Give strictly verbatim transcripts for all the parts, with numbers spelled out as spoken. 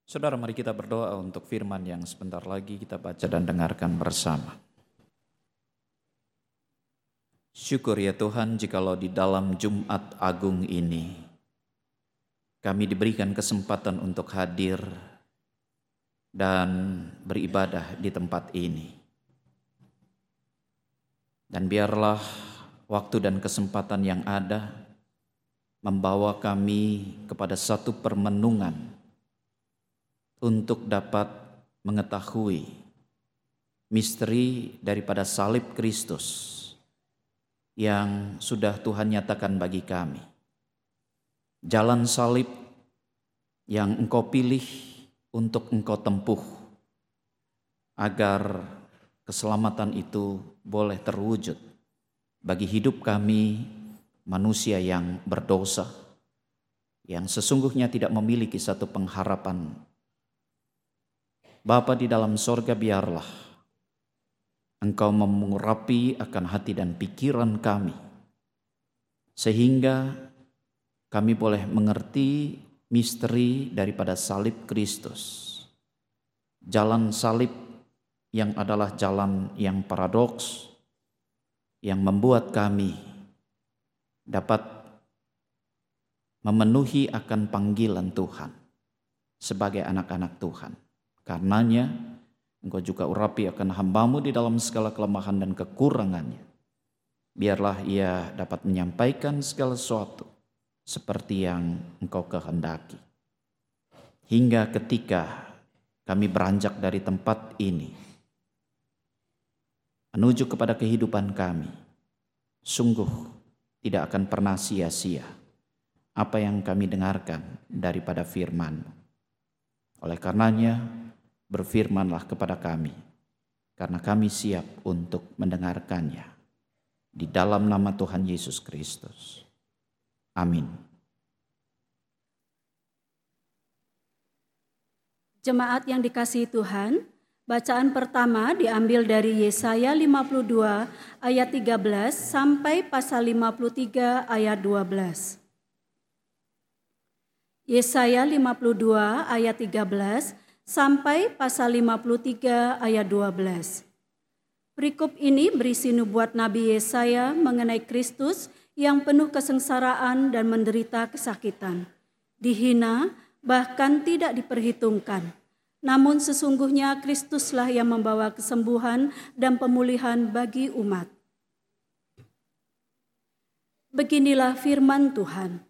Saudara, mari kita berdoa untuk firman yang sebentar lagi kita baca dan dengarkan bersama. Syukur ya Tuhan, jikalau di dalam Jumat Agung ini kami diberikan kesempatan untuk hadir dan beribadah di tempat ini. Dan biarlah waktu dan kesempatan yang ada membawa kami kepada satu permenungan untuk dapat mengetahui misteri daripada salib Kristus yang sudah Tuhan nyatakan bagi kami. Jalan salib yang Engkau pilih untuk Engkau tempuh agar keselamatan itu boleh terwujud bagi hidup kami manusia yang berdosa, yang sesungguhnya tidak memiliki satu pengharapan. Bapa di dalam sorga, biarlah Engkau mengurapi akan hati dan pikiran kami, sehingga kami boleh mengerti misteri daripada salib Kristus. Jalan salib yang adalah jalan yang paradoks, yang membuat kami dapat memenuhi akan panggilan Tuhan sebagai anak-anak Tuhan. Karenanya Engkau juga urapi akan hamba-Mu di dalam segala kelemahan dan kekurangannya. Biarlah ia dapat menyampaikan segala sesuatu seperti yang Engkau kehendaki. Hingga ketika kami beranjak dari tempat ini menuju kepada kehidupan kami, sungguh tidak akan pernah sia-sia apa yang kami dengarkan daripada firman-Mu. Oleh karenanya, berfirmanlah kepada kami, karena kami siap untuk mendengarkannya. Di dalam nama Tuhan Yesus Kristus. Amin. Jemaat yang dikasihi Tuhan, bacaan pertama diambil dari Yesaya lima puluh dua ayat tiga belas sampai pasal lima puluh tiga ayat dua belas. Yesaya lima puluh dua ayat tiga belas sampai pasal lima puluh tiga ayat dua belas. Perikop ini berisi nubuat Nabi Yesaya mengenai Kristus yang penuh kesengsaraan dan menderita kesakitan, dihina bahkan tidak diperhitungkan. Namun sesungguhnya Kristuslah yang membawa kesembuhan dan pemulihan bagi umat. Beginilah firman Tuhan.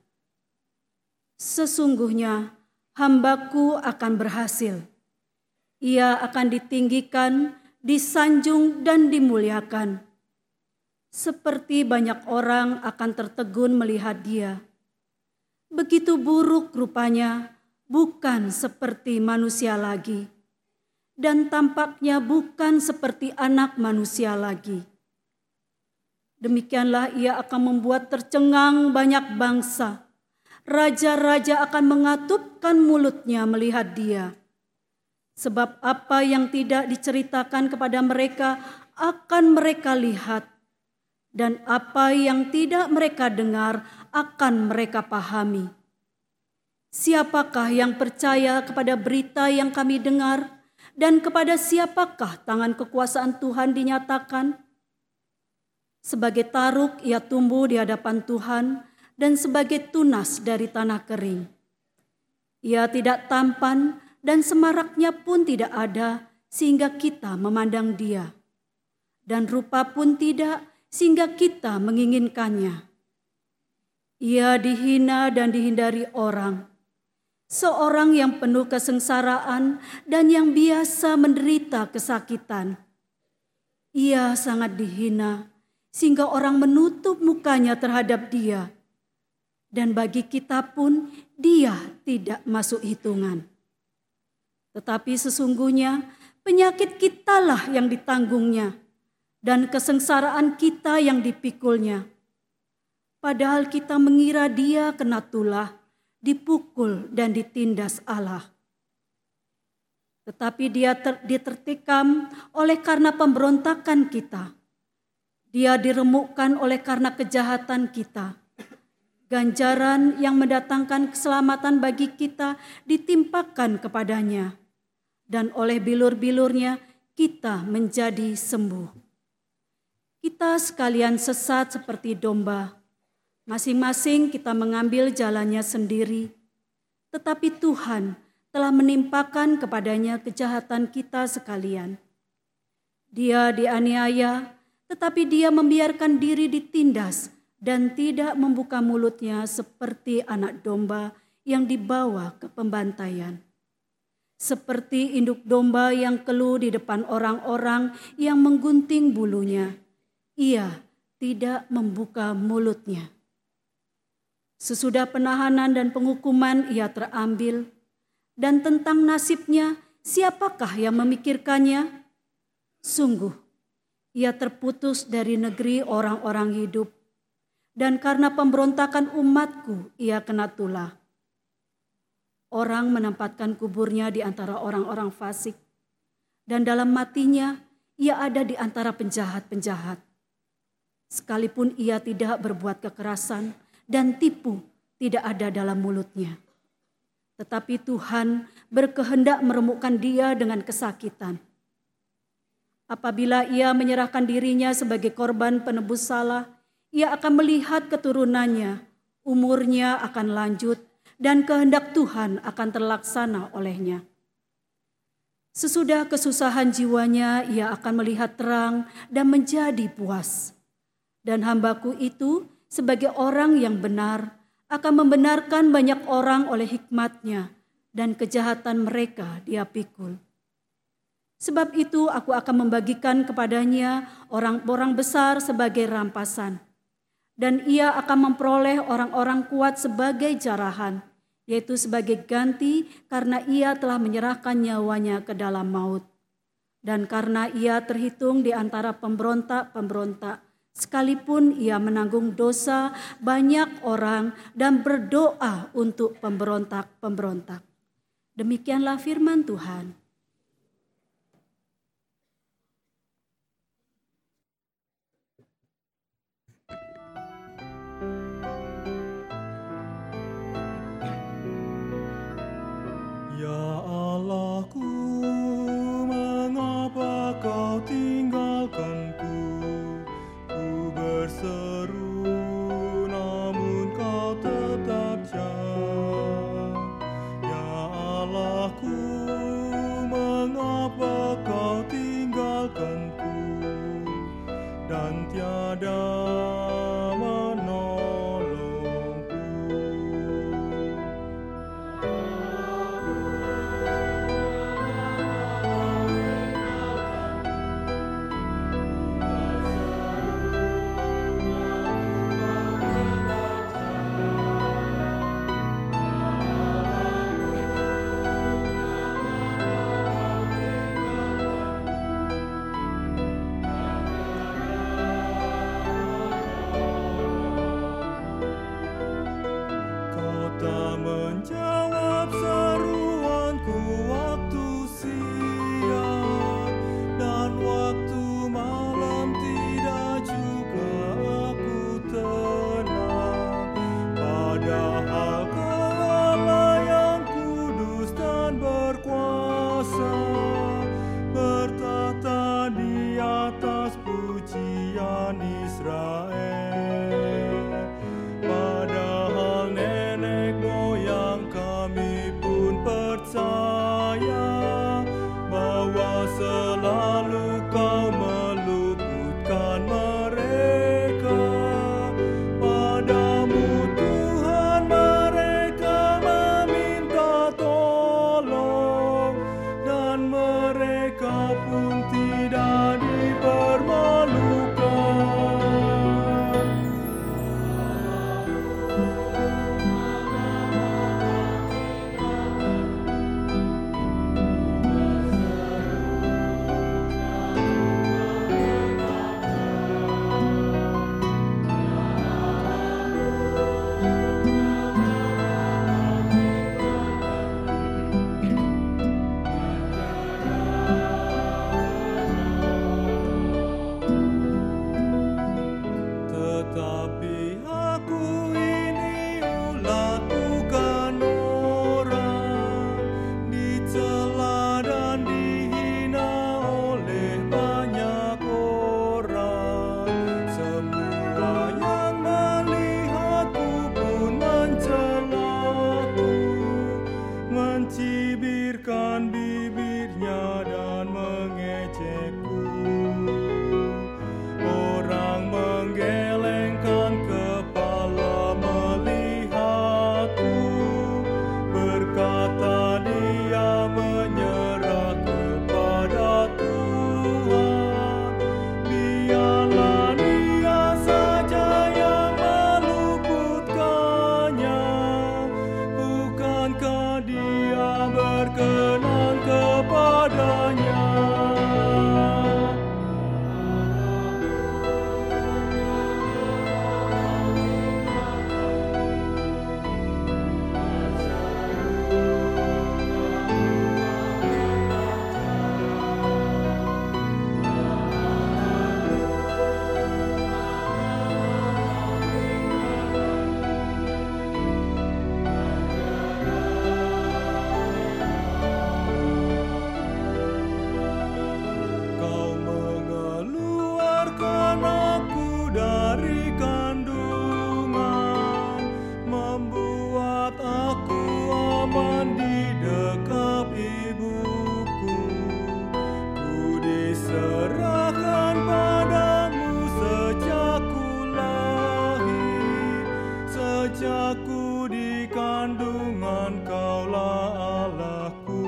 Sesungguhnya hamba-Ku akan berhasil. Ia akan ditinggikan, disanjung dan dimuliakan. Seperti banyak orang akan tertegun melihat Dia. Begitu buruk rupanya, bukan seperti manusia lagi. Dan tampaknya bukan seperti anak manusia lagi. Demikianlah Ia akan membuat tercengang banyak bangsa. Raja-raja akan mengatupkan mulutnya melihat Dia. Sebab apa yang tidak diceritakan kepada mereka akan mereka lihat. Dan apa yang tidak mereka dengar akan mereka pahami. Siapakah yang percaya kepada berita yang kami dengar? Dan kepada siapakah tangan kekuasaan Tuhan dinyatakan? Sebagai taruk ia tumbuh di hadapan Tuhan, dan sebagai tunas dari tanah kering. Ia tidak tampan dan semaraknya pun tidak ada sehingga kita memandang Dia. Dan rupa pun tidak sehingga kita menginginkannya. Ia dihina dan dihindari orang. Seorang yang penuh kesengsaraan dan yang biasa menderita kesakitan. Ia sangat dihina sehingga orang menutup mukanya terhadap Dia. Dan bagi kita pun Dia tidak masuk hitungan. Tetapi sesungguhnya penyakit kitalah yang ditanggungnya dan kesengsaraan kita yang dipikulnya. Padahal kita mengira Dia kena tulah, dipukul dan ditindas Allah. Tetapi Dia ter, ditertikam oleh karena pemberontakan kita. Dia diremukkan oleh karena kejahatan kita. Ganjaran yang mendatangkan keselamatan bagi kita ditimpakan kepadanya, dan oleh bilur-bilurnya kita menjadi sembuh. Kita sekalian sesat seperti domba, masing-masing kita mengambil jalannya sendiri, tetapi Tuhan telah menimpakan kepadanya kejahatan kita sekalian. Dia dianiaya, tetapi dia membiarkan diri ditindas dan tidak membuka mulutnya seperti anak domba yang dibawa ke pembantaian. Seperti induk domba yang keluh di depan orang-orang yang menggunting bulunya, ia tidak membuka mulutnya. Sesudah penahanan dan penghukuman ia terambil, dan tentang nasibnya siapakah yang memikirkannya? Sungguh, ia terputus dari negeri orang-orang hidup, dan karena pemberontakan umatku ia kena tulah. Orang menempatkan kuburnya di antara orang-orang fasik, dan dalam matinya ia ada di antara penjahat-penjahat. Sekalipun ia tidak berbuat kekerasan dan tipu tidak ada dalam mulutnya. Tetapi Tuhan berkehendak meremukkan dia dengan kesakitan. Apabila ia menyerahkan dirinya sebagai korban penebus salah, ia akan melihat keturunannya, umurnya akan lanjut, dan kehendak Tuhan akan terlaksana olehnya. Sesudah kesusahan jiwanya, ia akan melihat terang dan menjadi puas. Dan hambaku itu sebagai orang yang benar akan membenarkan banyak orang oleh hikmatnya, dan kejahatan mereka dia pikul. Sebab itu aku akan membagikan kepadanya orang-orang besar sebagai rampasan, dan ia akan memperoleh orang-orang kuat sebagai jarahan, yaitu sebagai ganti karena ia telah menyerahkan nyawanya ke dalam maut. Dan karena ia terhitung di antara pemberontak-pemberontak, sekalipun ia menanggung dosa banyak orang dan berdoa untuk pemberontak-pemberontak. Demikianlah firman Tuhan. Ya Allahku, mengapa kau tinggalkanku? Ku berseru, namun kau tetap jauh. Ya Allahku, mengapa kau tinggalkanku dan tiada menolongku? mencibirkan bibirnya dan mengejekku. Orang menggelengkan kepala melihatku, berkata dia menyerah kepada Tuhan. Biarlah dia saja yang meluputkannya, bukankah dia berkenan kepadanya? Kau mengeluarkan aku dari kandungan, membuat aku aman di dekap ibuku. Ku diserahkan padamu sejak ku lahir, sejak ku di kandungan Kaulah Allahku.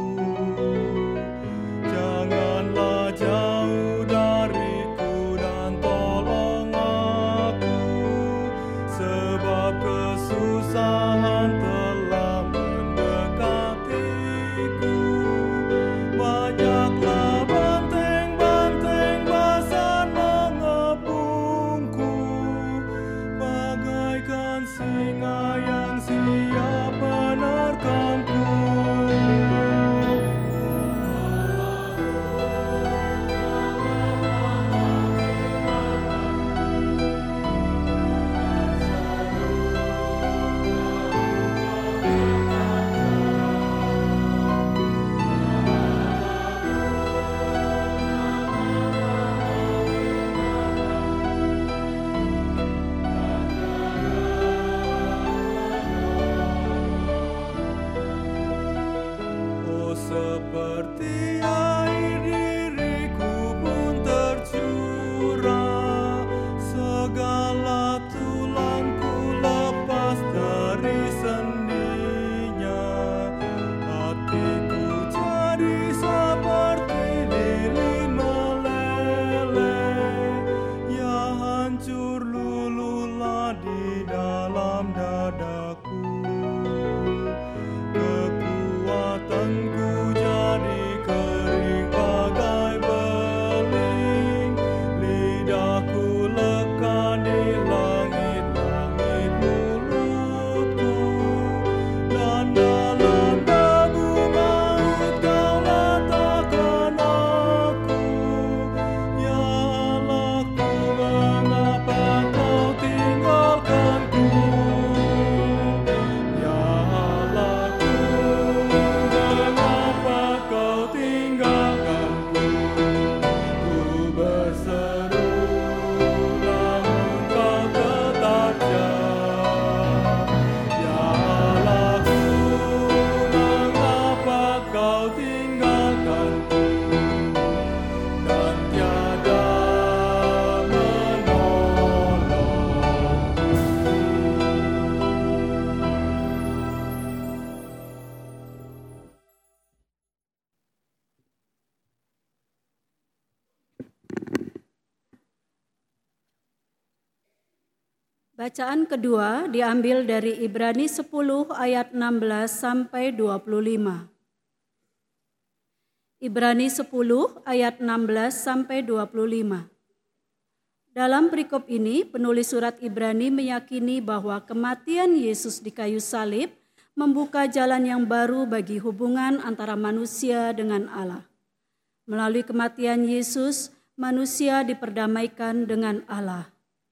Janganlah jauh dariku dan tolong aku, sebab kesusahan telah mendekatiku. Banyaklah banteng-banteng basah mengepungku, bagaikan singa yang siap menerkamku. Oh, seperti air diriku pun tercurah, segala tulangku lepas dari sendinya. Hatiku jadi seperti lilin meleleh, ya hancur luluhlah di dalam dadaku. Kekuatanku jadi kering bagai beling, lidahku lekat di langit-langit mulutku, dan dalam debu maut Kau letakkan aku. Ya Allahku, mengapa Kau tinggalkanku? Ya Allahku, mengapa Kau tinggalkanku? Ku berseru, namun Kau tetap jauh. Ya Allahku, mengapa Kau tinggalkanku dan tiada menolongku? Bacaan kedua diambil dari Ibrani sepuluh ayat enam belas sampai dua puluh lima. Ibrani sepuluh ayat enam belas sampai dua puluh lima. Dalam perikop ini, penulis surat Ibrani meyakini bahwa kematian Yesus di kayu salib membuka jalan yang baru bagi hubungan antara manusia dengan Allah. Melalui kematian Yesus, manusia diperdamaikan dengan Allah.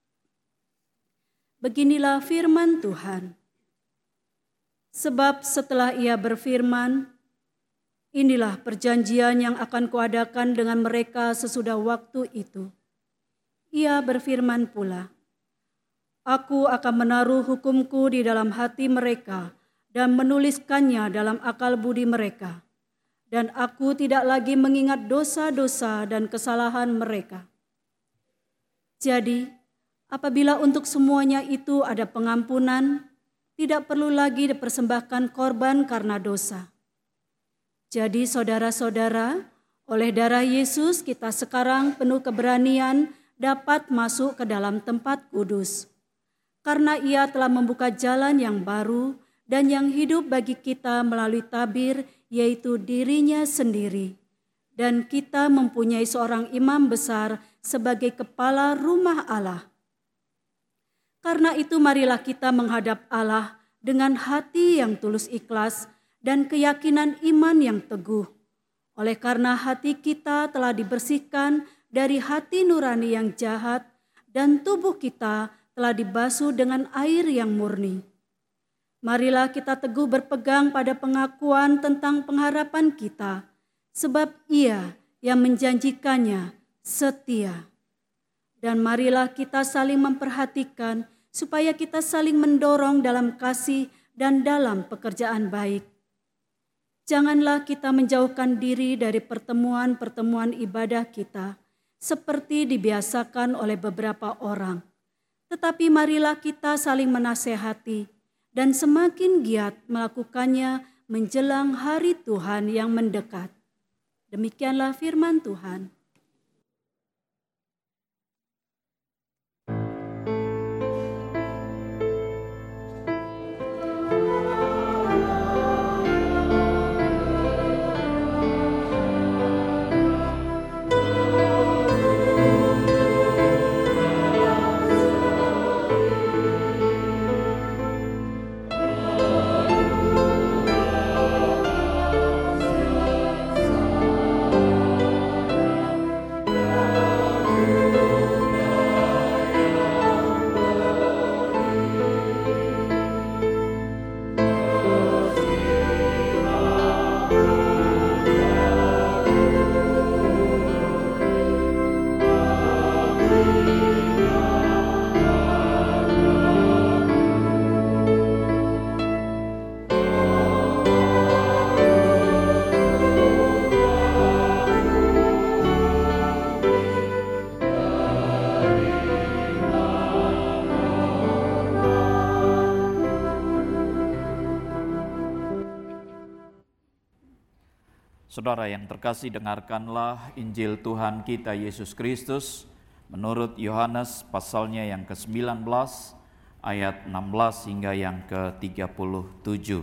Beginilah firman Tuhan. Sebab setelah Ia berfirman, inilah perjanjian yang akan kuadakan dengan mereka sesudah waktu itu. Ia berfirman pula, Aku akan menaruh hukumku di dalam hati mereka dan menuliskannya dalam akal budi mereka. Dan aku tidak lagi mengingat dosa-dosa dan kesalahan mereka. Jadi, apabila untuk semuanya itu ada pengampunan, tidak perlu lagi dipersembahkan korban karena dosa. Jadi saudara-saudara, oleh darah Yesus kita sekarang penuh keberanian dapat masuk ke dalam tempat kudus. Karena Ia telah membuka jalan yang baru dan yang hidup bagi kita melalui tabir, yaitu dirinya sendiri. Dan kita mempunyai seorang imam besar sebagai kepala rumah Allah. Karena itu marilah kita menghadap Allah dengan hati yang tulus ikhlas dan keyakinan iman yang teguh. Oleh karena hati kita telah dibersihkan dari hati nurani yang jahat dan tubuh kita telah dibasuh dengan air yang murni. Marilah kita teguh berpegang pada pengakuan tentang pengharapan kita, sebab Ia yang menjanjikannya setia. Dan marilah kita saling memperhatikan supaya kita saling mendorong dalam kasih dan dalam pekerjaan baik. Janganlah kita menjauhkan diri dari pertemuan-pertemuan ibadah kita, seperti dibiasakan oleh beberapa orang. Tetapi marilah kita saling menasehati, dan semakin giat melakukannya menjelang hari Tuhan yang mendekat. Demikianlah firman Tuhan. Saudara yang terkasih, dengarkanlah Injil Tuhan kita Yesus Kristus menurut Yohanes pasalnya yang ke sembilan belas ayat enam belas hingga yang ke tiga puluh tujuh.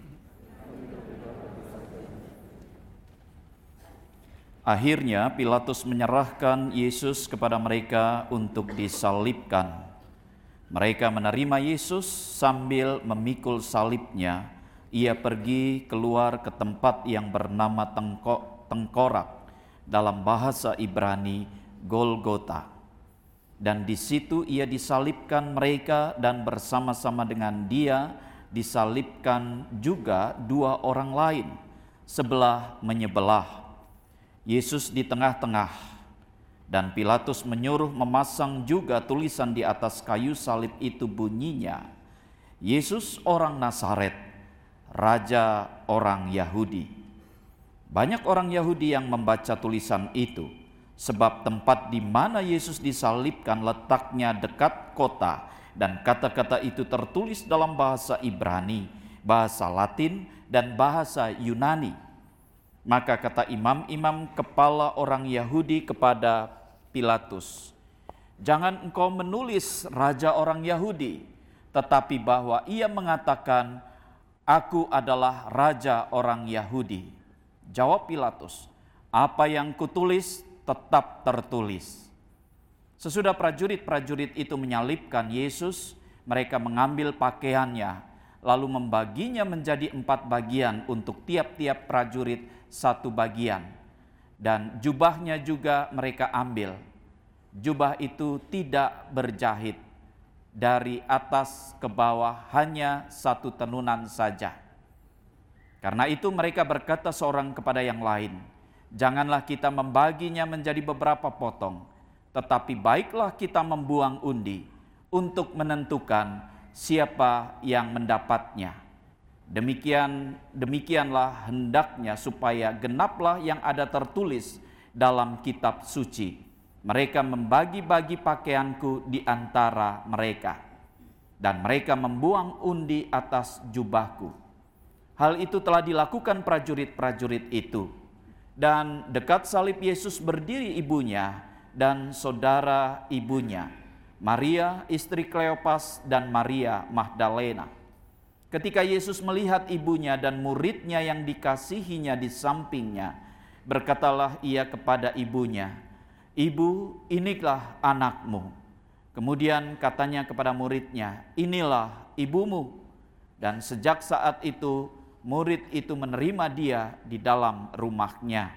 Akhirnya Pilatus menyerahkan Yesus kepada mereka untuk disalibkan. Mereka menerima Yesus sambil memikul salibnya. Ia pergi keluar ke tempat yang bernama Tengko, Tengkorak, dalam bahasa Ibrani Golgota. Dan di situ ia disalibkan mereka, dan bersama-sama dengan dia disalibkan juga dua orang lain, sebelah menyebelah. Yesus di tengah-tengah, dan Pilatus menyuruh memasang juga tulisan di atas kayu salib itu, bunyinya, Yesus orang Nazaret, Raja orang Yahudi. Banyak orang Yahudi yang membaca tulisan itu, sebab tempat di mana Yesus disalibkan letaknya dekat kota, dan kata-kata itu tertulis dalam bahasa Ibrani, bahasa Latin, dan bahasa Yunani. Maka kata imam-imam kepala orang Yahudi kepada Pilatus, "Jangan engkau menulis Raja orang Yahudi, tetapi bahwa ia mengatakan, Aku adalah Raja orang Yahudi." Jawab Pilatus, "Apa yang kutulis tetap tertulis." Sesudah prajurit-prajurit itu menyalibkan Yesus, mereka mengambil pakaiannya, lalu membaginya menjadi empat bagian untuk tiap-tiap prajurit satu bagian. Dan jubahnya juga mereka ambil. Jubah itu tidak berjahit. Dari atas ke bawah hanya satu tenunan saja. Karena itu mereka berkata seorang kepada yang lain, "Janganlah kita membaginya menjadi beberapa potong, tetapi baiklah kita membuang undi untuk menentukan siapa yang mendapatnya." Demikian demikianlah hendaknya supaya genaplah yang ada tertulis dalam kitab suci. Mereka membagi-bagi pakaianku di antara mereka, dan mereka membuang undi atas jubahku. Hal itu telah dilakukan prajurit-prajurit itu. Dan dekat salib Yesus berdiri ibunya dan saudara ibunya, Maria istri Kleopas dan Maria Magdalena. Ketika Yesus melihat ibunya dan muridnya yang dikasihinya di sampingnya, berkatalah ia kepada ibunya, "Ibu, inilah anakmu." Kemudian katanya kepada muridnya, "Inilah ibumu." Dan sejak saat itu, murid itu menerima dia di dalam rumahnya.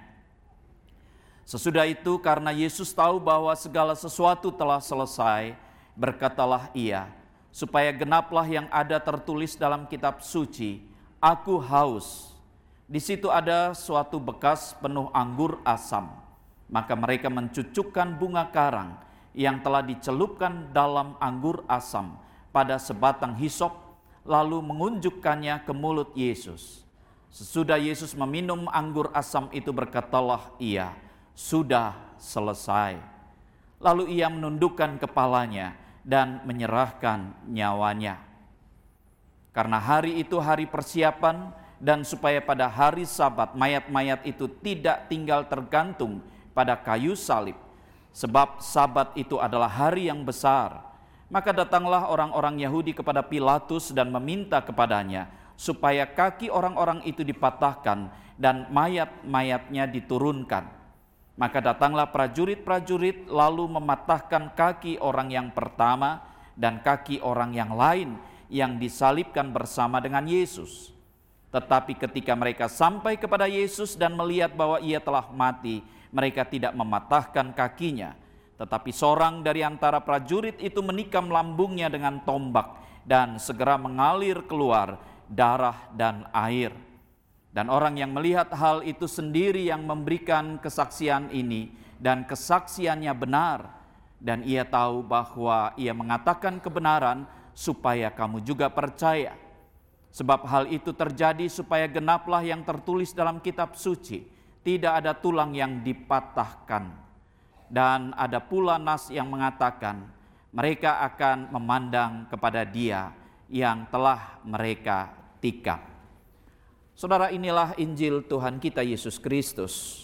Sesudah itu, karena Yesus tahu bahwa segala sesuatu telah selesai, berkatalah ia, supaya genaplah yang ada tertulis dalam kitab suci, "Aku haus." Di situ ada suatu bekas penuh anggur asam. Maka mereka mencucukkan bunga karang yang telah dicelupkan dalam anggur asam pada sebatang hisop, lalu mengunjukkannya ke mulut Yesus. Sesudah Yesus meminum anggur asam itu, berkatalah ia, "Sudah selesai." Lalu ia menundukkan kepalanya dan menyerahkan nyawanya. Karena hari itu hari persiapan, dan supaya pada hari Sabat mayat-mayat itu tidak tinggal tergantung pada kayu salib, sebab Sabat itu adalah hari yang besar, maka datanglah orang-orang Yahudi kepada Pilatus dan meminta kepadanya supaya kaki orang-orang itu dipatahkan dan mayat-mayatnya diturunkan. Maka datanglah prajurit-prajurit lalu mematahkan kaki orang yang pertama dan kaki orang yang lain yang disalibkan bersama dengan Yesus. Tetapi ketika mereka sampai kepada Yesus dan melihat bahwa ia telah mati, mereka tidak mematahkan kakinya. Tetapi seorang dari antara prajurit itu menikam lambungnya dengan tombak, dan segera mengalir keluar darah dan air. Dan orang yang melihat hal itu sendiri yang memberikan kesaksian ini, dan kesaksiannya benar, dan ia tahu bahwa ia mengatakan kebenaran supaya kamu juga percaya. Sebab hal itu terjadi supaya genaplah yang tertulis dalam kitab suci, tidak ada tulang yang dipatahkan. Dan ada pula nas yang mengatakan, mereka akan memandang kepada Dia yang telah mereka tikam. Saudara, inilah Injil Tuhan kita Yesus Kristus.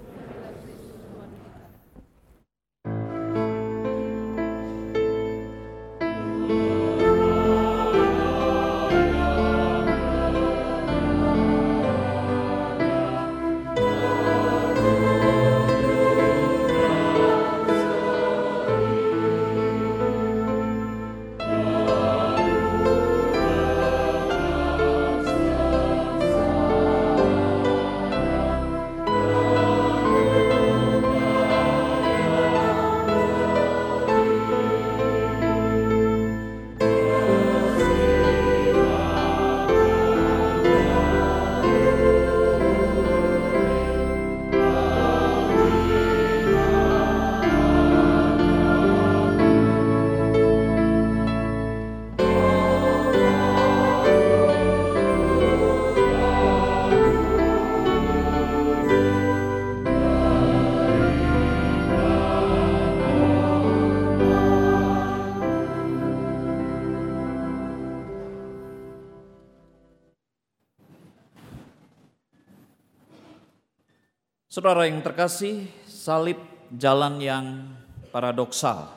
Saudara yang terkasih, salib jalan yang paradoksal.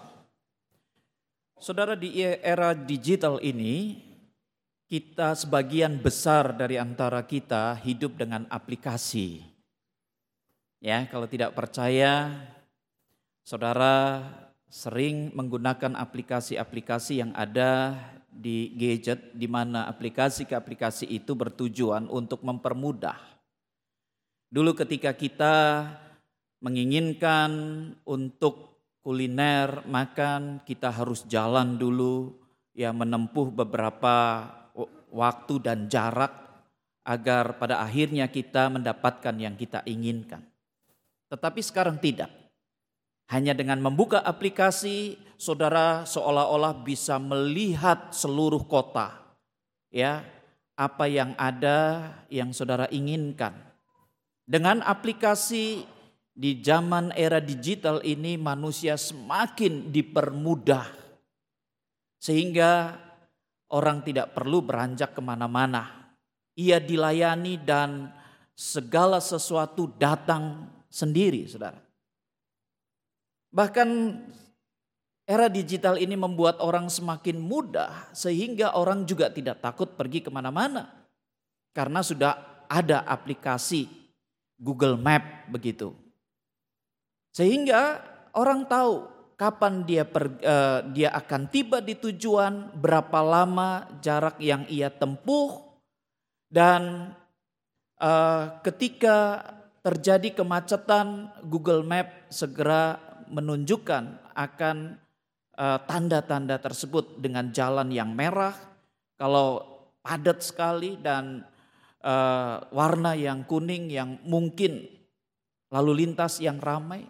Saudara, di era digital ini, kita sebagian besar dari antara kita hidup dengan aplikasi. Ya, kalau tidak percaya, saudara sering menggunakan aplikasi-aplikasi yang ada di gadget, di mana aplikasi ke aplikasi itu bertujuan untuk mempermudah. Dulu ketika kita menginginkan untuk kuliner, makan, kita harus jalan dulu, ya menempuh beberapa waktu dan jarak agar pada akhirnya kita mendapatkan yang kita inginkan. Tetapi sekarang tidak. Hanya dengan membuka aplikasi, saudara seolah-olah bisa melihat seluruh kota, ya, apa yang ada yang saudara inginkan. Dengan aplikasi di zaman era digital ini manusia semakin dipermudah. Sehingga orang tidak perlu beranjak kemana-mana. Ia dilayani dan segala sesuatu datang sendiri, saudara. Bahkan era digital ini membuat orang semakin mudah sehingga orang juga tidak takut pergi kemana-mana. Karena sudah ada aplikasi Google Map begitu. Sehingga orang tahu kapan dia per, uh, dia akan tiba di tujuan, berapa lama jarak yang ia tempuh, dan uh, ketika terjadi kemacetan, Google Map segera menunjukkan akan uh, tanda-tanda tersebut dengan jalan yang merah, kalau padat sekali, dan uh, warna yang kuning yang mungkin lalu lintas yang ramai.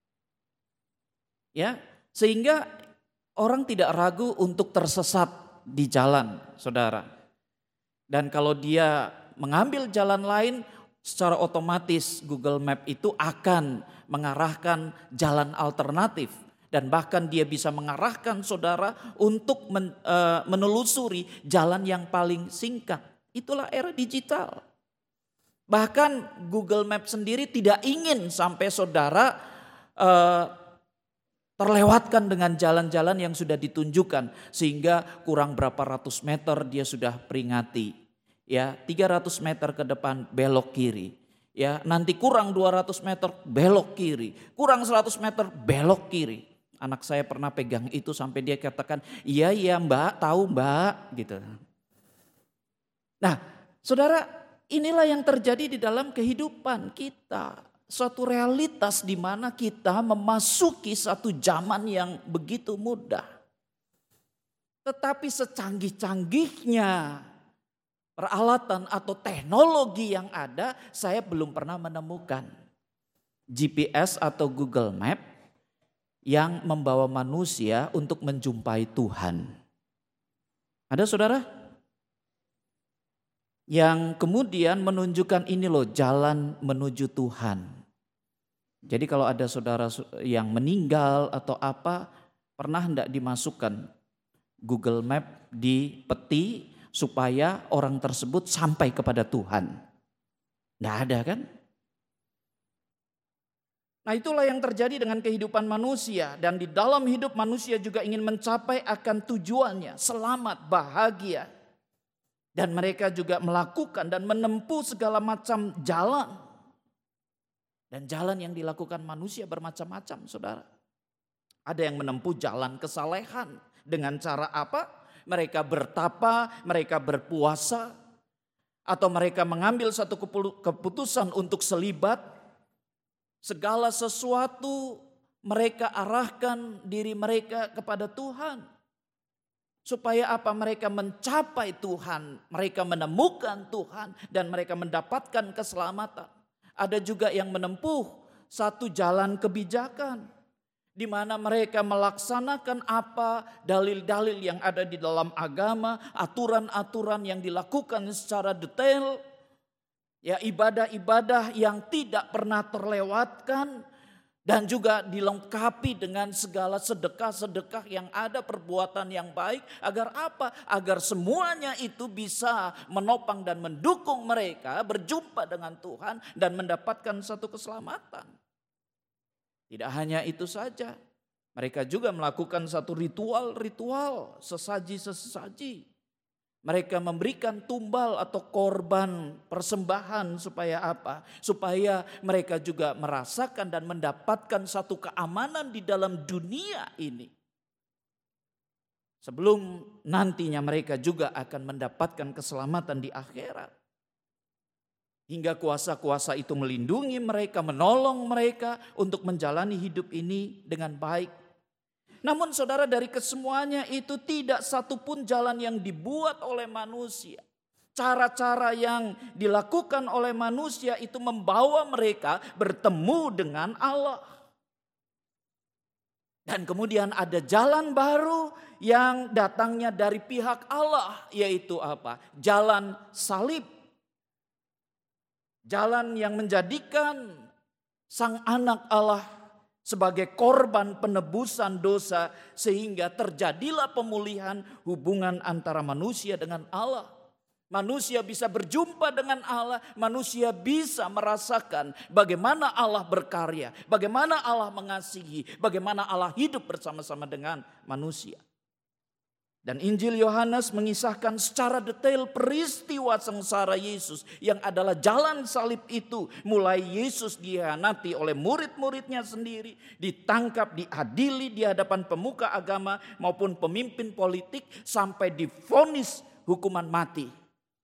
Ya, sehingga orang tidak ragu untuk tersesat di jalan, saudara. Dan kalau dia mengambil jalan lain, secara otomatis Google Map itu akan mengarahkan jalan alternatif. Dan bahkan dia bisa mengarahkan saudara untuk men, e, menelusuri jalan yang paling singkat. Itulah era digital. Bahkan Google Map sendiri tidak ingin sampai saudara e, terlewatkan dengan jalan-jalan yang sudah ditunjukkan. Sehingga kurang berapa ratus meter dia sudah peringati. Ya, tiga ratus meter ke depan belok kiri. Ya, nanti kurang dua ratus meter belok kiri. Kurang seratus meter belok kiri. Anak saya pernah pegang itu sampai dia katakan, "Iya, iya, Mbak, tahu, Mbak." gitu. Nah, saudara, inilah yang terjadi di dalam kehidupan kita. Suatu realitas di mana kita memasuki satu zaman yang begitu mudah. Tetapi secanggih-canggihnya peralatan atau teknologi yang ada, saya belum pernah menemukan G P S atau Google Map yang membawa manusia untuk menjumpai Tuhan. Ada saudara? Yang kemudian menunjukkan ini loh jalan menuju Tuhan. Jadi kalau ada saudara yang meninggal atau apa, pernah hendak dimasukkan Google Map di peti supaya orang tersebut sampai kepada Tuhan. Nggak ada kan? Nah, itulah yang terjadi dengan kehidupan manusia. Dan di dalam hidup manusia juga ingin mencapai akan tujuannya. Selamat, bahagia. Dan mereka juga melakukan dan menempuh segala macam jalan. Dan jalan yang dilakukan manusia bermacam-macam, saudara. Ada yang menempuh jalan kesalehan. Dengan cara apa? Mereka bertapa, mereka berpuasa, atau mereka mengambil satu keputusan untuk selibat. Segala sesuatu mereka arahkan diri mereka kepada Tuhan. Supaya apa? Mereka mencapai Tuhan, mereka menemukan Tuhan, dan mereka mendapatkan keselamatan. Ada juga yang menempuh satu jalan kebijakan. Di mana mereka melaksanakan apa dalil-dalil yang ada di dalam agama, aturan-aturan yang dilakukan secara detail, ya ibadah-ibadah yang tidak pernah terlewatkan, dan juga dilengkapi dengan segala sedekah-sedekah yang ada, perbuatan yang baik, agar apa? Agar semuanya itu bisa menopang dan mendukung mereka berjumpa dengan Tuhan dan mendapatkan satu keselamatan. Tidak hanya itu saja, mereka juga melakukan satu ritual-ritual, sesaji-sesaji. Mereka memberikan tumbal atau korban persembahan supaya apa? Supaya mereka juga merasakan dan mendapatkan satu keamanan di dalam dunia ini. Sebelum nantinya mereka juga akan mendapatkan keselamatan di akhirat. Hingga kuasa-kuasa itu melindungi mereka, menolong mereka untuk menjalani hidup ini dengan baik. Namun saudara, dari kesemuanya itu tidak satupun jalan yang dibuat oleh manusia. Cara-cara yang dilakukan oleh manusia itu membawa mereka bertemu dengan Allah. Dan kemudian ada jalan baru yang datangnya dari pihak Allah, yaitu apa? Jalan salib. Jalan yang menjadikan Sang Anak Allah sebagai korban penebusan dosa, sehingga terjadilah pemulihan hubungan antara manusia dengan Allah. Manusia bisa berjumpa dengan Allah, manusia bisa merasakan bagaimana Allah berkarya, bagaimana Allah mengasihi, bagaimana Allah hidup bersama-sama dengan manusia. Dan Injil Yohanes mengisahkan secara detail peristiwa sengsara Yesus yang adalah jalan salib itu. Mulai Yesus dikhianati oleh murid-muridnya sendiri, ditangkap, diadili di hadapan pemuka agama maupun pemimpin politik, sampai divonis hukuman mati.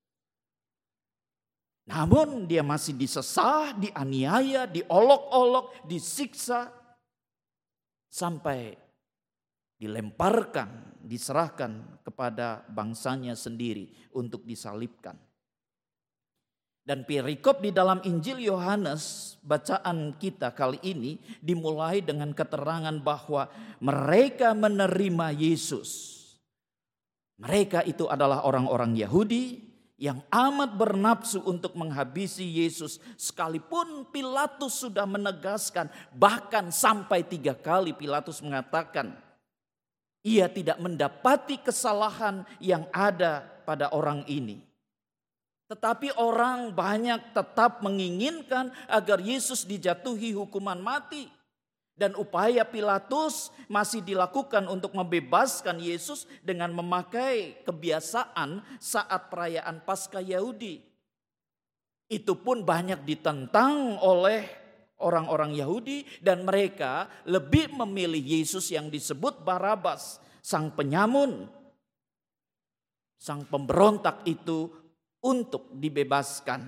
Namun dia masih disesah, dianiaya, diolok-olok, disiksa, sampai dilemparkan, diserahkan kepada bangsanya sendiri untuk disalibkan. Dan perikop di dalam Injil Yohanes bacaan kita kali ini dimulai dengan keterangan bahwa mereka menerima Yesus. Mereka itu adalah orang-orang Yahudi yang amat bernafsu untuk menghabisi Yesus, sekalipun Pilatus sudah menegaskan, bahkan sampai tiga kali Pilatus mengatakan ia tidak mendapati kesalahan yang ada pada orang ini. Tetapi orang banyak tetap menginginkan agar Yesus dijatuhi hukuman mati. Dan upaya Pilatus masih dilakukan untuk membebaskan Yesus dengan memakai kebiasaan saat perayaan Paskah Yahudi. Itu pun banyak ditentang oleh orang-orang Yahudi, dan mereka lebih memilih Yesus yang disebut Barabas, sang penyamun, sang pemberontak itu, untuk dibebaskan.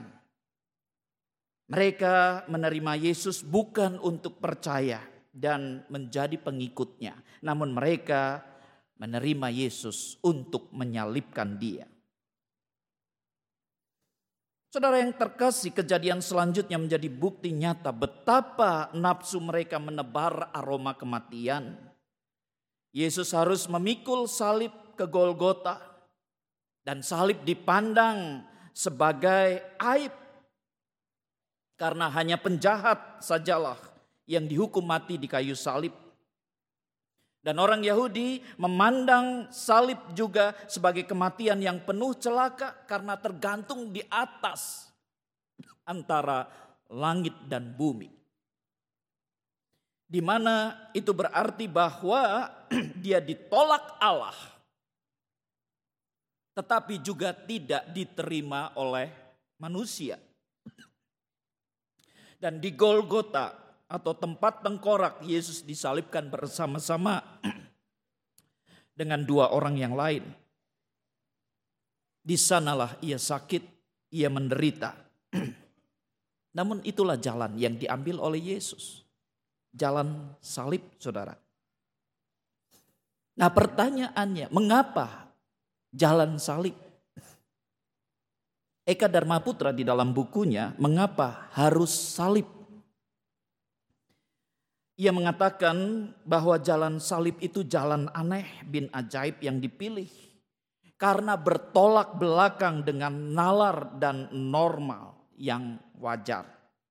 Mereka menerima Yesus bukan untuk percaya dan menjadi pengikutnya, namun mereka menerima Yesus untuk menyalibkan dia. Saudara yang terkasih, kejadian selanjutnya menjadi bukti nyata betapa nafsu mereka menebar aroma kematian. Yesus harus memikul salib ke Golgota, dan salib dipandang sebagai aib karena hanya penjahat sajalah yang dihukum mati di kayu salib. Dan orang Yahudi memandang salib juga sebagai kematian yang penuh celaka karena tergantung di atas antara langit dan bumi. Di mana itu berarti bahwa dia ditolak Allah, tetapi juga tidak diterima oleh manusia. Dan di Golgota atau tempat tengkorak, Yesus disalibkan bersama-sama dengan dua orang yang lain. Di sanalah ia sakit, ia menderita. Namun itulah jalan yang diambil oleh Yesus. Jalan salib, saudara. Nah, pertanyaannya, mengapa jalan salib? Eka Dharmaputra di dalam bukunya, Mengapa Harus Salib? Ia mengatakan bahwa jalan salib itu jalan aneh bin ajaib yang dipilih karena bertolak belakang dengan nalar dan normal yang wajar.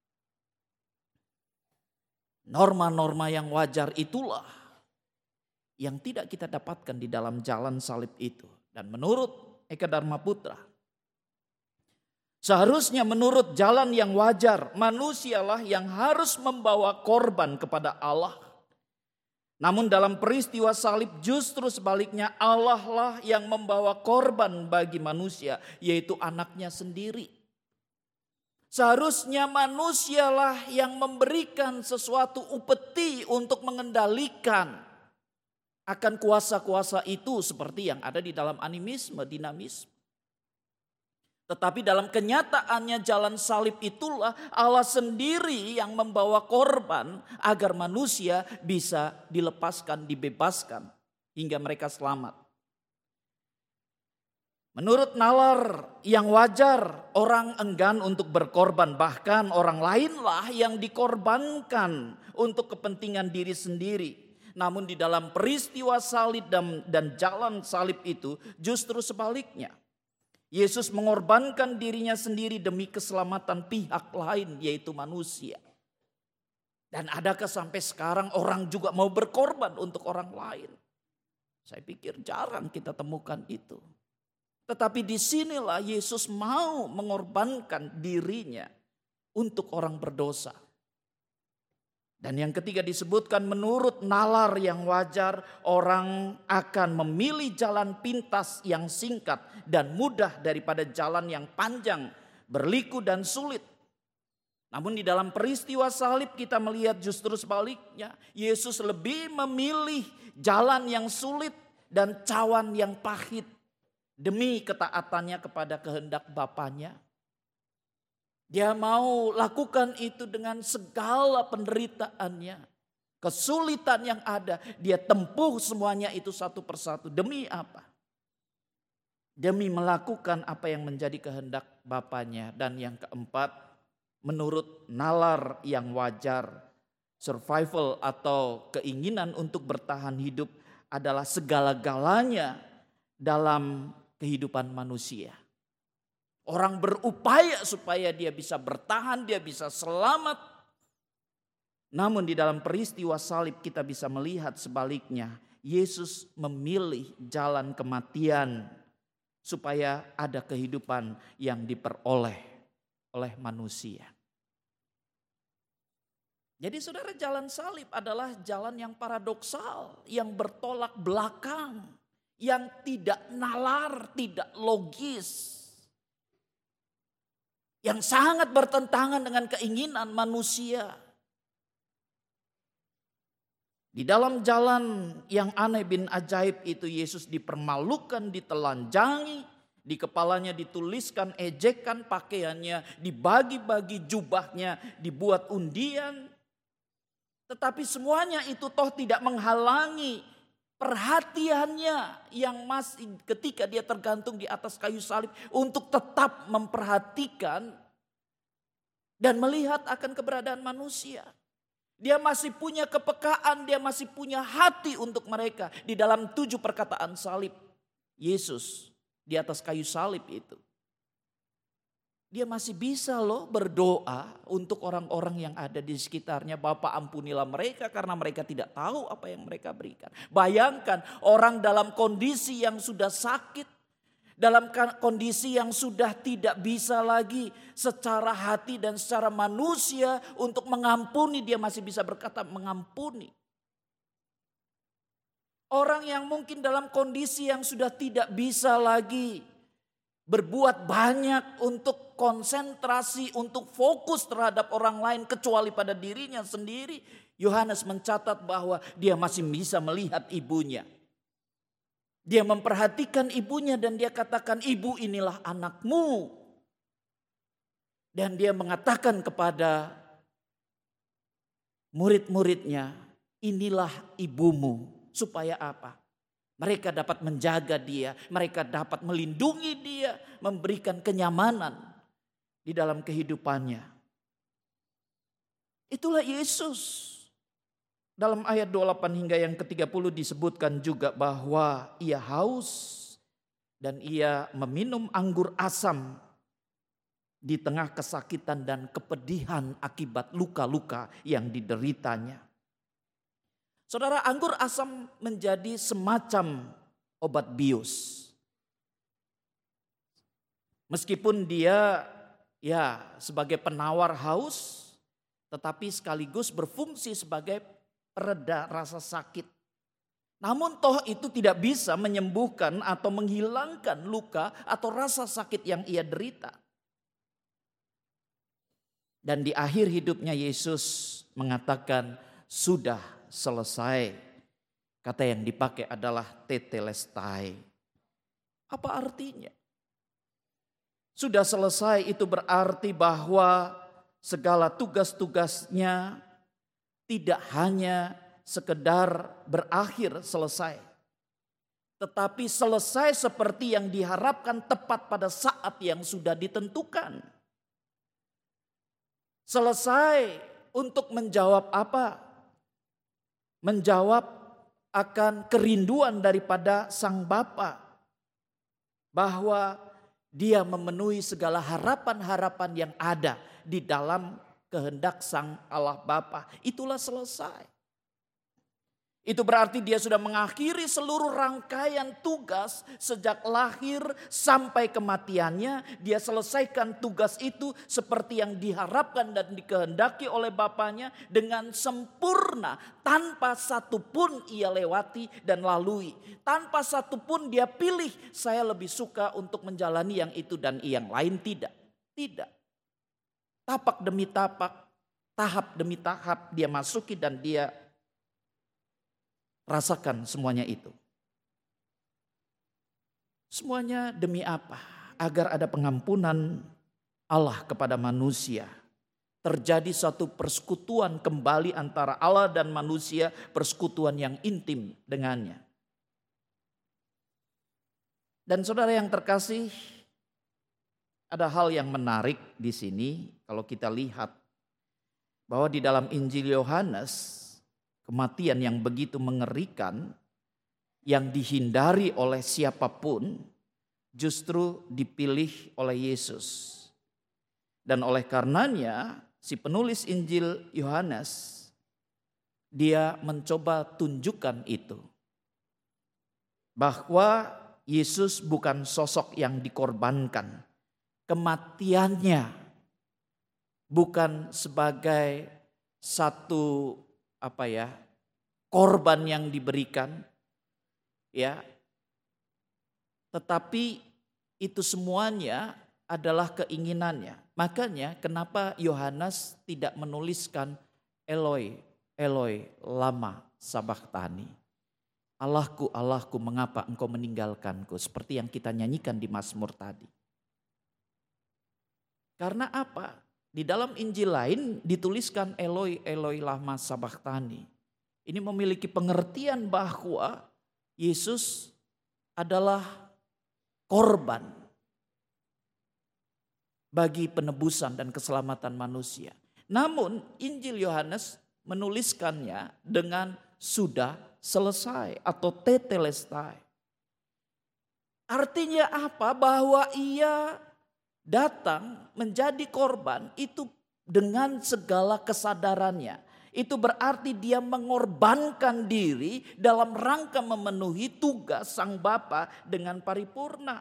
Norma-norma yang wajar itulah yang tidak kita dapatkan di dalam jalan salib itu. Dan menurut Eka Dharmaputra, seharusnya menurut jalan yang wajar, manusialah yang harus membawa korban kepada Allah. Namun dalam peristiwa salib justru sebaliknya, Allah lah yang membawa korban bagi manusia, yaitu anaknya sendiri. Seharusnya manusialah yang memberikan sesuatu upeti untuk mengendalikan akan kuasa-kuasa itu, seperti yang ada di dalam animisme, dinamisme. Tetapi dalam kenyataannya jalan salib itulah Allah sendiri yang membawa korban agar manusia bisa dilepaskan, dibebaskan hingga mereka selamat. Menurut nalar yang wajar, orang enggan untuk berkorban, bahkan orang lainlah yang dikorbankan untuk kepentingan diri sendiri. Namun di dalam peristiwa salib dan, dan jalan salib itu justru sebaliknya. Yesus mengorbankan dirinya sendiri demi keselamatan pihak lain, yaitu manusia. Dan adakah sampai sekarang orang juga mau berkorban untuk orang lain? Saya pikir jarang kita temukan itu. Tetapi disinilah Yesus mau mengorbankan dirinya untuk orang berdosa. Dan yang ketiga disebutkan menurut nalar yang wajar, orang akan memilih jalan pintas yang singkat dan mudah daripada jalan yang panjang, berliku dan sulit. Namun di dalam peristiwa salib kita melihat justru sebaliknya. Yesus lebih memilih jalan yang sulit dan cawan yang pahit demi ketaatannya kepada kehendak Bapanya. Dia mau lakukan itu dengan segala penderitaannya. Kesulitan yang ada, dia tempuh semuanya itu satu persatu. Demi apa? Demi melakukan apa yang menjadi kehendak Bapanya. Dan yang keempat, menurut nalar yang wajar, survival atau keinginan untuk bertahan hidup adalah segala-galanya dalam kehidupan manusia. Orang berupaya supaya dia bisa bertahan, dia bisa selamat. Namun di dalam peristiwa salib kita bisa melihat sebaliknya. Yesus memilih jalan kematian supaya ada kehidupan yang diperoleh oleh manusia. Jadi saudara, jalan salib adalah jalan yang paradoksal, yang bertolak belakang, yang tidak nalar, tidak logis. Yang sangat bertentangan dengan keinginan manusia. Di dalam jalan yang aneh bin ajaib itu Yesus dipermalukan, ditelanjangi, di kepalanya dituliskan ejekan, pakaiannya dibagi-bagi, jubahnya dibuat undian. Tetapi semuanya itu toh tidak menghalangi perhatiannya yang masih ketika dia tergantung di atas kayu salib untuk tetap memperhatikan dan melihat akan keberadaan manusia. Dia masih punya kepekaan, dia masih punya hati untuk mereka di dalam tujuh perkataan salib Yesus di atas kayu salib itu. Dia masih bisa loh berdoa untuk orang-orang yang ada di sekitarnya. Bapa, ampunilah mereka karena mereka tidak tahu apa yang mereka berikan. Bayangkan orang dalam kondisi yang sudah sakit. Dalam kondisi yang sudah tidak bisa lagi secara hati dan secara manusia untuk mengampuni. Dia masih bisa berkata mengampuni. Orang yang mungkin dalam kondisi yang sudah tidak bisa lagi berbuat banyak untuk konsentrasi, untuk fokus terhadap orang lain kecuali pada dirinya sendiri. Yohanes mencatat bahwa dia masih bisa melihat ibunya. Dia memperhatikan ibunya dan dia katakan, ibu inilah anakmu. Dan dia mengatakan kepada murid-muridnya, inilah ibumu. Supaya apa? Mereka dapat menjaga dia, mereka dapat melindungi dia, memberikan kenyamanan di dalam kehidupannya. Itulah Yesus. Dalam ayat dua puluh delapan hingga yang ke tiga puluh disebutkan juga bahwa ia haus dan ia meminum anggur asam di tengah kesakitan dan kepedihan akibat luka-luka yang dideritanya. Saudara, anggur asam menjadi semacam obat bius. Meskipun dia ya sebagai penawar haus, tetapi sekaligus berfungsi sebagai pereda rasa sakit. Namun toh itu tidak bisa menyembuhkan atau menghilangkan luka atau rasa sakit yang ia derita. Dan di akhir hidupnya Yesus mengatakan sudah selesai. Kata yang dipakai adalah tetelestai. Apa artinya? Sudah selesai itu berarti bahwa segala tugas-tugasnya tidak hanya sekedar berakhir selesai. Tetapi selesai seperti yang diharapkan tepat pada saat yang sudah ditentukan. Selesai untuk menjawab apa? Menjawab akan kerinduan daripada Sang Bapa, bahwa Dia memenuhi segala harapan-harapan yang ada di dalam kehendak Sang Allah Bapa. Itulah selesai. Itu berarti Dia sudah mengakhiri seluruh rangkaian tugas sejak lahir sampai kematiannya. Dia selesaikan tugas itu seperti yang diharapkan dan dikehendaki oleh Bapanya dengan sempurna, tanpa satu pun Ia lewati dan lalui. Tanpa satu pun Dia pilih, saya lebih suka untuk menjalani yang itu dan yang lain tidak. Tidak. Tapak demi tapak, tahap demi tahap Dia masuki dan Dia rasakan semuanya itu. Semuanya demi apa? Agar ada pengampunan Allah kepada manusia. Terjadi satu persekutuan kembali antara Allah dan manusia, persekutuan yang intim dengannya. Dan saudara yang terkasih, ada hal yang menarik di sini kalau kita lihat bahwa di dalam Injil Yohanes, kematian yang begitu mengerikan, yang dihindari oleh siapapun, justru dipilih oleh Yesus. Dan oleh karenanya, si penulis Injil Yohanes, dia mencoba tunjukkan itu. Bahwa Yesus bukan sosok yang dikorbankan. Kematiannya bukan sebagai satu apa ya, korban yang diberikan, ya, tetapi itu semuanya adalah keinginannya. Makanya kenapa Yohanes tidak menuliskan Eloi, Eloi, lama sabachthani. Allahku, Allahku, mengapa engkau meninggalkanku? Seperti yang kita nyanyikan di Mazmur tadi. Karena apa? Di dalam Injil lain dituliskan Eloi, Eloi, lama sabachthani. Ini memiliki pengertian bahwa Yesus adalah korban bagi penebusan dan keselamatan manusia. Namun Injil Yohanes menuliskannya dengan sudah selesai atau tetelestai. Artinya apa? Bahwa Ia datang menjadi korban itu dengan segala kesadarannya. Itu berarti Dia mengorbankan diri dalam rangka memenuhi tugas Sang Bapa dengan paripurna.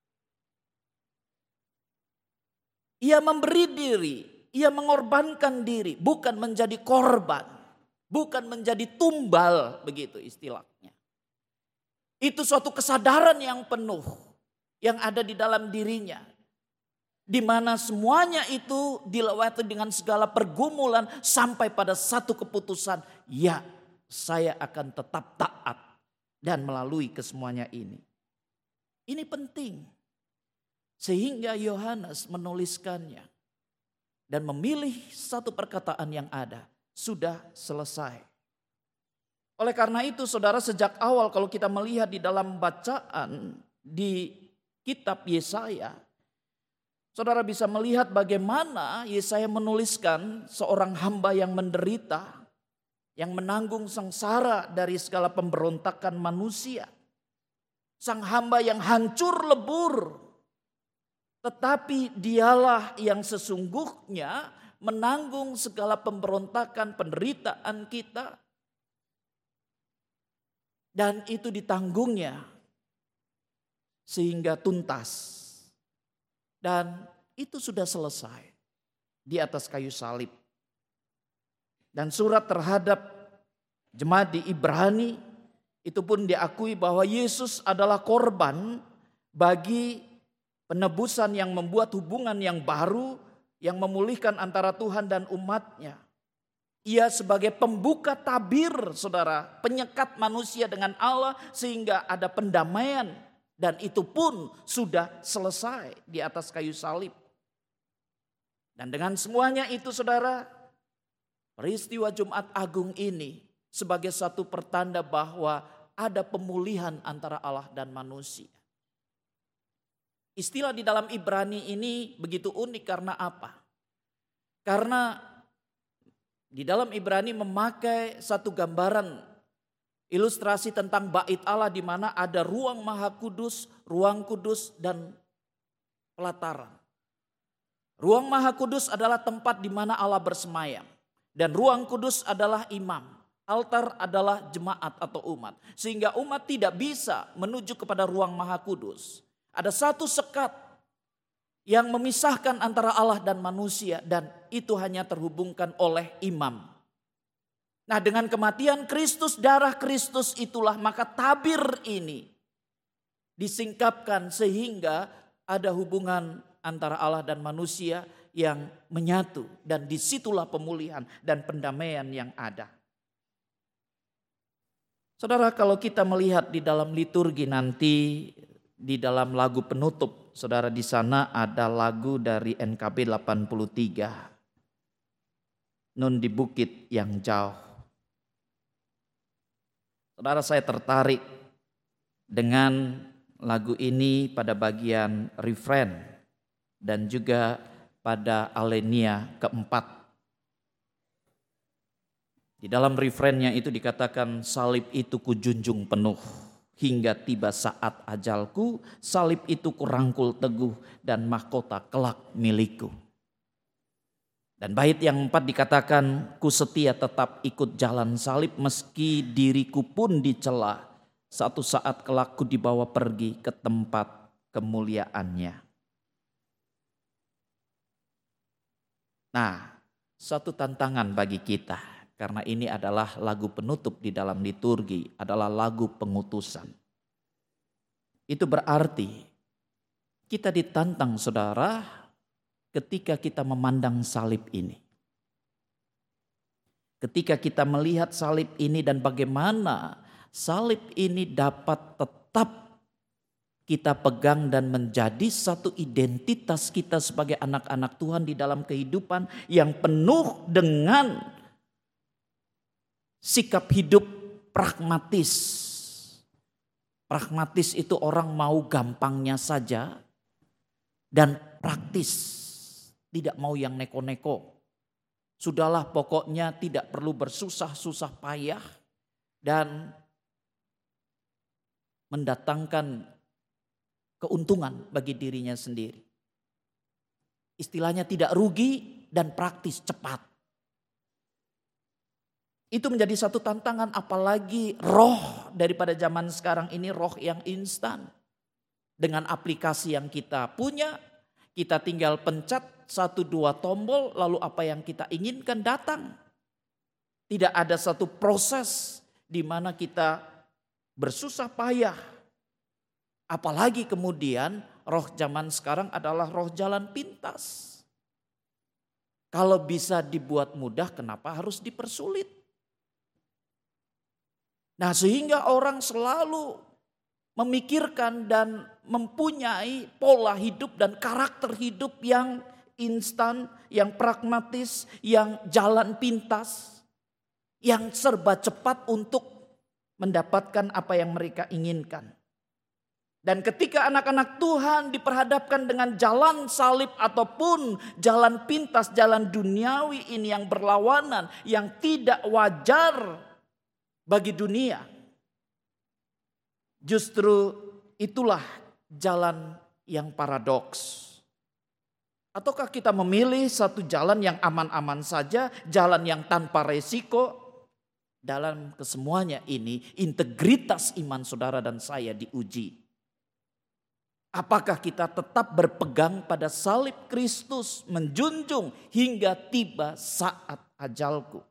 Ia memberi diri, Ia mengorbankan diri, bukan menjadi korban, bukan menjadi tumbal, begitu istilahnya. Itu suatu kesadaran yang penuh yang ada di dalam dirinya. Di mana semuanya itu dilewati dengan segala pergumulan sampai pada satu keputusan, ya, saya akan tetap taat dan melalui kesemuanya ini. Ini penting. Sehingga Yohanes menuliskannya dan memilih satu perkataan yang ada, sudah selesai. Oleh karena itu saudara, sejak awal kalau kita melihat di dalam bacaan di kitab Yesaya, saudara bisa melihat bagaimana Yesaya menuliskan seorang hamba yang menderita, yang menanggung sengsara dari segala pemberontakan manusia. Sang hamba yang hancur lebur, tetapi Dialah yang sesungguhnya menanggung segala pemberontakan, penderitaan kita. Dan itu ditanggungnya sehingga tuntas. Dan itu sudah selesai di atas kayu salib. Dan surat terhadap jemaat di Ibrani itu pun diakui bahwa Yesus adalah korban bagi penebusan yang membuat hubungan yang baru, yang memulihkan antara Tuhan dan umatnya. Ia sebagai pembuka tabir, saudara, penyekat manusia dengan Allah sehingga ada pendamaian. Dan itu pun sudah selesai di atas kayu salib. Dan dengan semuanya itu saudara, peristiwa Jumat Agung ini sebagai satu pertanda bahwa ada pemulihan antara Allah dan manusia. Istilah di dalam Ibrani ini begitu unik karena apa? Karena di dalam Ibrani memakai satu gambaran Ilustrasi tentang bait Allah di mana ada ruang maha kudus, ruang kudus, dan pelataran. Ruang maha kudus adalah tempat di mana Allah bersemayam. Dan ruang kudus adalah imam. Altar adalah jemaat atau umat. Sehingga umat tidak bisa menuju kepada ruang maha kudus. Ada satu sekat yang memisahkan antara Allah dan manusia. Dan itu hanya terhubungkan oleh imam. Nah, dengan kematian Kristus, darah Kristus itulah maka tabir ini disingkapkan sehingga ada hubungan antara Allah dan manusia yang menyatu. Dan disitulah pemulihan dan pendamaian yang ada. Saudara, kalau kita melihat di dalam liturgi nanti, di dalam lagu penutup, saudara, di sana ada lagu dari N K B delapan puluh tiga. Nun di bukit yang jauh. Saudara, saya tertarik dengan lagu ini pada bagian refren dan juga pada alenia keempat. Di dalam refrennya itu dikatakan, salib itu kujunjung penuh hingga tiba saat ajalku, salib itu kurangkul teguh dan mahkota kelak milikku. Dan bait yang empat dikatakan, ku setia tetap ikut jalan salib meski diriku pun dicela. Satu saat kelak ku dibawa pergi ke tempat kemuliaannya. Nah, satu tantangan bagi kita. Karena ini adalah lagu penutup di dalam liturgi, adalah lagu pengutusan. Itu berarti kita ditantang, saudara, ketika kita memandang salib ini. Ketika kita melihat salib ini dan bagaimana salib ini dapat tetap kita pegang dan menjadi satu identitas kita sebagai anak-anak Tuhan di dalam kehidupan yang penuh dengan sikap hidup pragmatis. Pragmatis itu orang mau gampangnya saja dan praktis. Tidak mau yang neko-neko. Sudahlah, pokoknya tidak perlu bersusah-susah payah dan mendatangkan keuntungan bagi dirinya sendiri. Istilahnya tidak rugi dan praktis, cepat. Itu menjadi satu tantangan, apalagi roh daripada zaman sekarang ini, roh yang instan. Dengan aplikasi yang kita punya, kita tinggal pencet satu dua tombol, lalu apa yang kita inginkan datang. Tidak ada satu proses di mana kita bersusah payah. Apalagi kemudian roh zaman sekarang adalah roh jalan pintas. Kalau bisa dibuat mudah, kenapa harus dipersulit? Nah, sehingga orang selalu memikirkan dan mempunyai pola hidup dan karakter hidup yang instan, yang pragmatis, yang jalan pintas, yang serba cepat untuk mendapatkan apa yang mereka inginkan. Dan ketika anak-anak Tuhan diperhadapkan dengan jalan salib ataupun jalan pintas, jalan duniawi ini yang berlawanan, yang tidak wajar bagi dunia, justru itulah jalan yang paradoks. Ataukah kita memilih satu jalan yang aman-aman saja, jalan yang tanpa resiko? Dalam kesemuanya ini, integritas iman saudara dan saya diuji. Apakah kita tetap berpegang pada salib Kristus, menjunjung hingga tiba saat ajalku?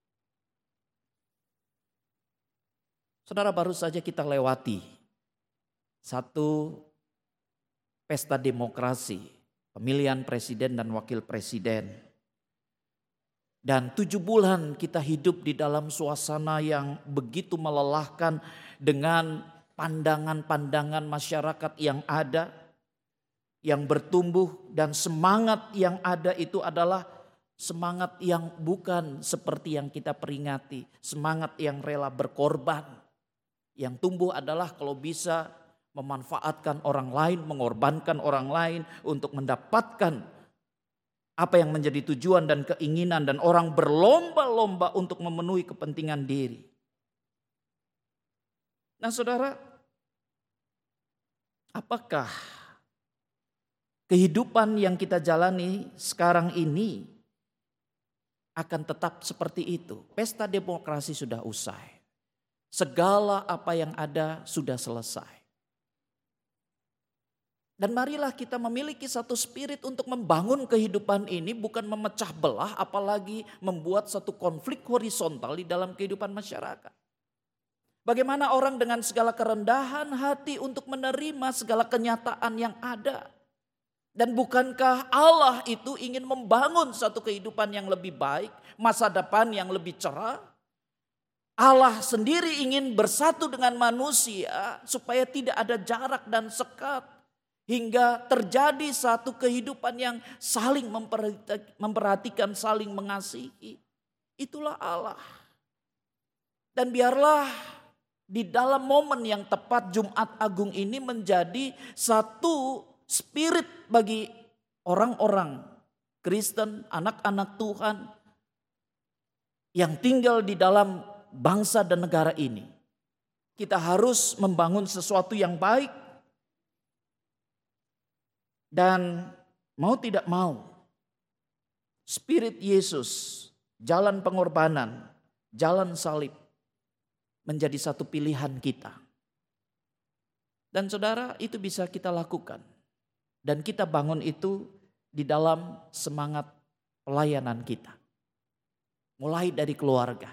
Saudara, baru saja kita lewati satu pesta demokrasi, pemilihan presiden dan wakil presiden. Dan tujuh bulan kita hidup di dalam suasana yang begitu melelahkan dengan pandangan-pandangan masyarakat yang ada, yang bertumbuh, dan semangat yang ada itu adalah semangat yang bukan seperti yang kita peringati. Semangat yang rela berkorban. Yang tumbuh adalah kalau bisa memanfaatkan orang lain, mengorbankan orang lain untuk mendapatkan apa yang menjadi tujuan dan keinginan, dan orang berlomba-lomba untuk memenuhi kepentingan diri. Nah saudara, apakah kehidupan yang kita jalani sekarang ini akan tetap seperti itu? Pesta demokrasi sudah usai. Segala apa yang ada sudah selesai. Dan marilah kita memiliki satu spirit untuk membangun kehidupan ini, bukan memecah belah, apalagi membuat satu konflik horizontal di dalam kehidupan masyarakat. Bagaimana orang dengan segala kerendahan hati untuk menerima segala kenyataan yang ada. Dan bukankah Allah itu ingin membangun satu kehidupan yang lebih baik, masa depan yang lebih cerah? Allah sendiri ingin bersatu dengan manusia supaya tidak ada jarak dan sekat. Hingga terjadi satu kehidupan yang saling memperhatikan, saling mengasihi. Itulah Allah. Dan biarlah di dalam momen yang tepat Jumat Agung ini menjadi satu spirit bagi orang-orang Kristen, anak-anak Tuhan yang tinggal di dalam bangsa dan negara ini. Kita harus membangun sesuatu yang baik. Dan mau tidak mau, spirit Yesus, jalan pengorbanan, jalan salib menjadi satu pilihan kita. Dan saudara, itu bisa kita lakukan. Dan kita bangun itu di dalam semangat pelayanan kita. Mulai dari keluarga.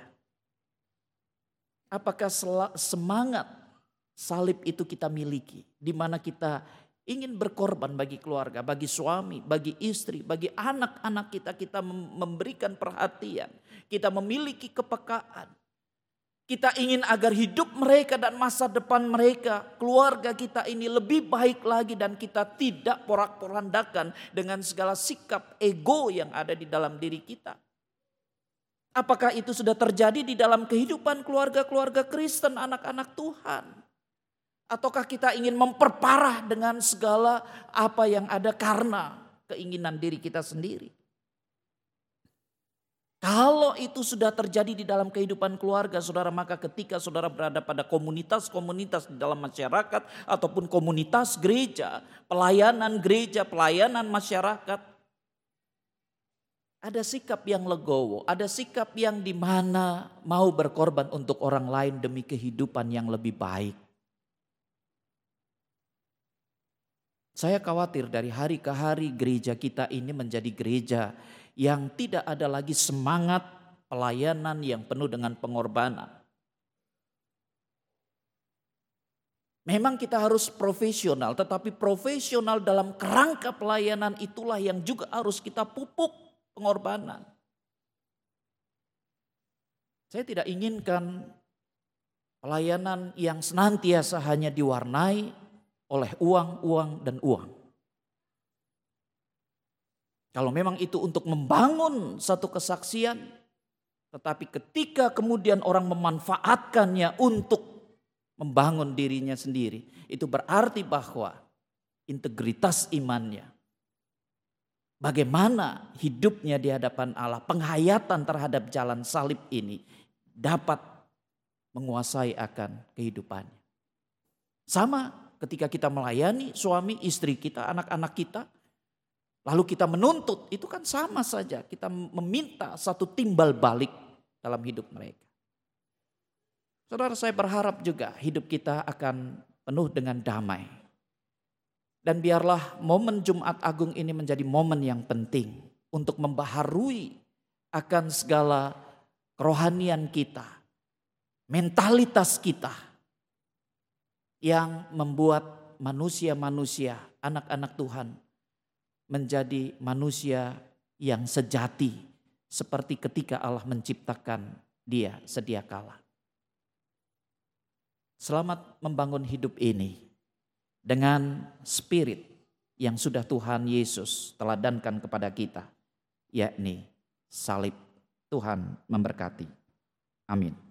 Apakah semangat salib itu kita miliki? Di mana kita ingin berkorban bagi keluarga, bagi suami, bagi istri, bagi anak-anak kita. Kita memberikan perhatian. Kita memiliki kepekaan. Kita ingin agar hidup mereka dan masa depan mereka, keluarga kita ini lebih baik lagi. Dan kita tidak porak-porandakan dengan segala sikap ego yang ada di dalam diri kita. Apakah itu sudah terjadi di dalam kehidupan keluarga-keluarga Kristen, anak-anak Tuhan? Ataukah kita ingin memperparah dengan segala apa yang ada karena keinginan diri kita sendiri? Kalau itu sudah terjadi di dalam kehidupan keluarga saudara, maka ketika saudara berada pada komunitas-komunitas di dalam masyarakat ataupun komunitas gereja, pelayanan gereja, pelayanan masyarakat, ada sikap yang legowo, ada sikap yang dimana mau berkorban untuk orang lain demi kehidupan yang lebih baik. Saya khawatir dari hari ke hari gereja kita ini menjadi gereja yang tidak ada lagi semangat pelayanan yang penuh dengan pengorbanan. Memang kita harus profesional, tetapi profesional dalam kerangka pelayanan itulah yang juga harus kita pupuk pengorbanan. Saya tidak inginkan pelayanan yang senantiasa hanya diwarnai oleh uang, uang, dan uang. Kalau memang itu untuk membangun satu kesaksian, tetapi ketika kemudian orang memanfaatkannya untuk membangun dirinya sendiri, itu berarti bahwa integritas imannya, bagaimana hidupnya di hadapan Allah, penghayatan terhadap jalan salib ini dapat menguasai akan kehidupannya. Sama ketika kita melayani suami, istri kita, anak-anak kita, lalu kita menuntut, itu kan sama saja. Kita meminta satu timbal balik dalam hidup mereka. Saudara, saya berharap juga hidup kita akan penuh dengan damai. Dan biarlah momen Jumat Agung ini menjadi momen yang penting untuk membaharui akan segala kerohanian kita, mentalitas kita, yang membuat manusia-manusia, anak-anak Tuhan menjadi manusia yang sejati seperti ketika Allah menciptakan dia sedia kala. Selamat membangun hidup ini dengan spirit yang sudah Tuhan Yesus teladankan kepada kita, yakni salib. Tuhan memberkati. Amin.